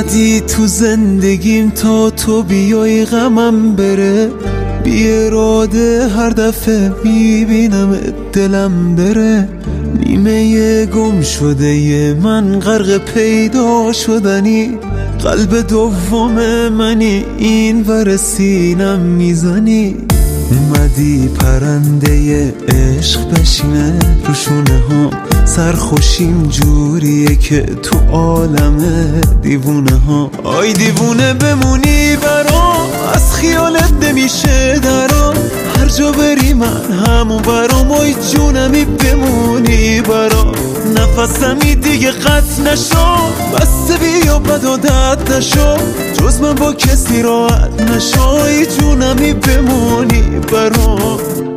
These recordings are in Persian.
اومدی تو زندگیم تا تو بیای غمم بره، بی اراده هر دفعه میبینم دلم بره. نیمه گم شده ی من غرق پیدا شدنی، قلب دوم منی این ور سینم میزنی. اومدی پرنده عشق بشینه رو شونه ها، سرخوشیم جوریه که تو عالم دیوونه ها. آی دیوونه بمونی برام، از خیالت نمیشه درام، هر جا بری من همون برام. آی جونمی بمونی برام، نفسمی دیگه قطع نشو، بسته بیا بد و درد نشو، جز من با کسی راحت نشو. آی جونمی بمونی برام.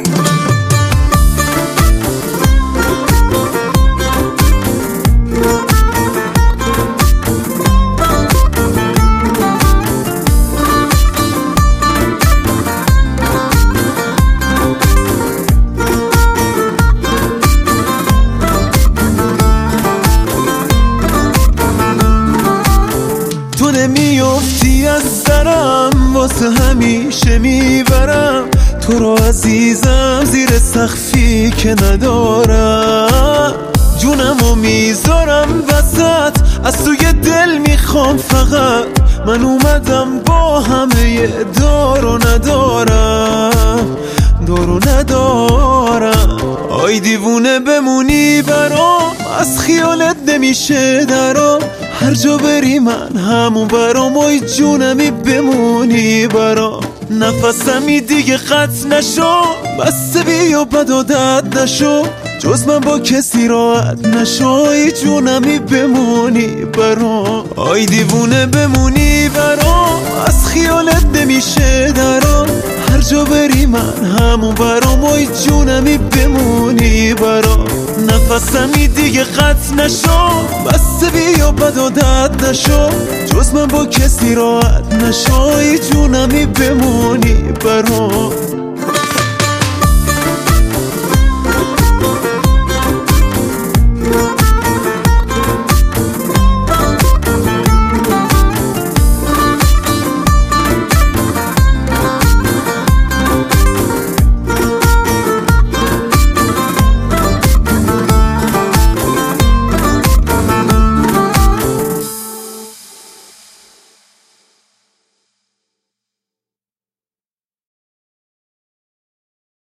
تو نمیافتی از درم، واسه همیشه میبرم تو رو عزیزم، زیر سقفی که ندارم. جونمو میذارم وسط، از توی دل میخوام فقط. من اومدم با همه دار و ندارم، دار و ندارم. آی دیوونه بمونی برام، از خیالت نمیشه درام، هر جا بری من همون برام. آی جونمی بمونی برام، نفسمی دیگه قطع نشو، بسته بیا بد و درد نشو، جز من با کسی راحت نشو. آی جونمی بمونی برام. آی دیوونه بمونی برام، از خیالت نمیشه درام، هر جا بری من همون برام. آی جونمی بمونی برام، نفسمی دیگه قطع نشو، بسته بیا بد و درد نشو، جز من با کسی راحت نشو. آی جونمی بمونی برام.